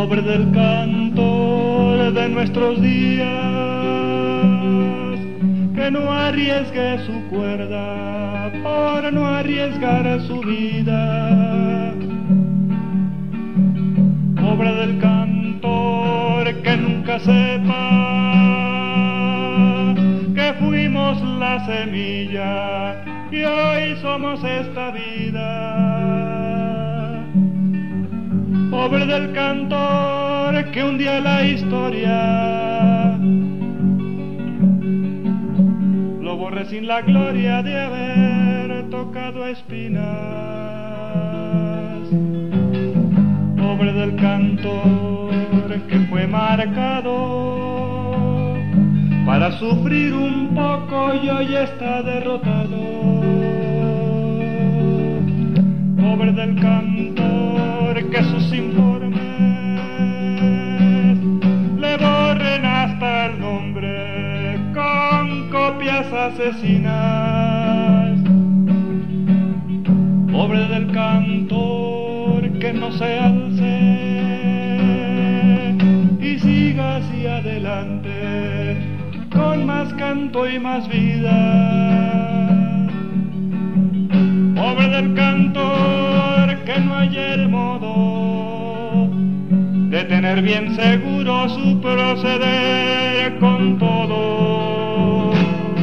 Pobre del cantor de nuestros días, que no arriesgue su cuerda por no arriesgar su vida. Pobre del cantor que nunca sepa que fuimos la semilla y hoy somos esta vida. Pobre del cantor que un día la historia lo borre sin la gloria de haber tocado espinas. Pobre del cantor que fue marcado para sufrir un poco y hoy está derrotado. Pobre del cantor que sus informes le borren hasta el nombre con copias asesinas. Pobre del cantor que no se alce y siga hacia adelante con más canto y más vida. Pobre del cantor que no haya el modo de tener bien seguro su proceder con todos.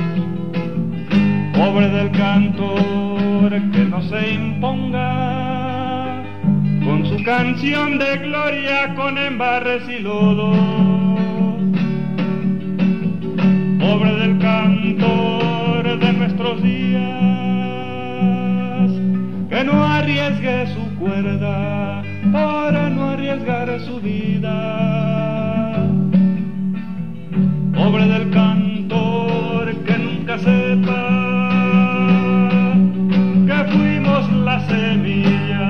Pobre del cantor que no se imponga con su canción de gloria con embarres y lodo. Pobre del cantor de nuestros días, que no arriesgue su cuerda para no arriesgar su vida. Pobre del cantor que nunca sepa que fuimos la semilla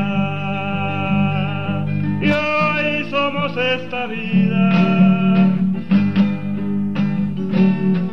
y hoy somos esta vida.